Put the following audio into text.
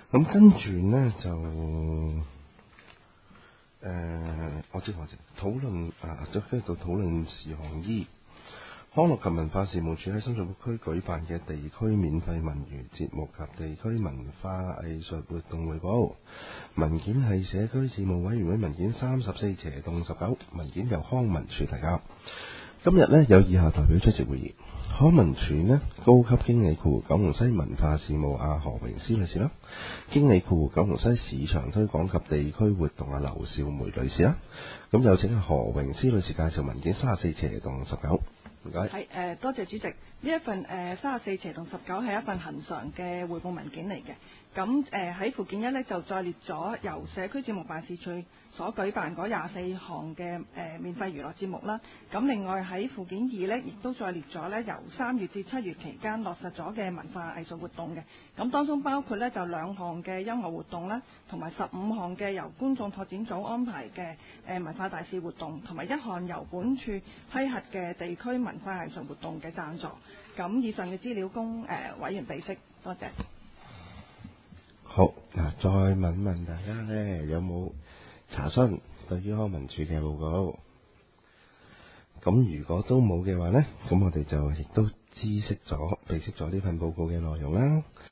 咁跟住呢，就我知討論跟住到討論事項E。康樂及文化事務署喺深水埗區舉辦嘅地區免費文娛節目及地區文化藝術活動匯報。文件係社區事務委員會文件34/19，文件由康文署提交。今日呢，有以下代表出席會議。康文署呢，高級經理九龍西文化事務何詠詩女士啦，經理九龍西市場推廣及地區活動劉少梅女士啦。咁有請何詠詩女士介紹文件34/19。唔該。 係多謝主席。呢一份34/19係一份恆常嘅匯報文件嚟嘅。咁喺附件1呢，就再列咗由社區節目辦事處所舉辦嗰24項嘅免費娛樂節目啦。咁另外喺附件2呢，亦都再列咗呢由3月至7月期間落實咗嘅文化藝術活動嘅。咁當中包括呢就2項嘅音樂活動啦，同埋15項嘅由觀眾拓展組安排嘅文化大使活動，同埋1項由本處批核嘅地區文化藝術活動嘅贊助。咁以上嘅資料供委員備悉，多謝。 好，嗱，再問問大家呢，有冇查詢對於康文署嘅報告？咁如果都冇嘅話呢，咁我哋就亦都備悉咗呢份報告嘅內容啦。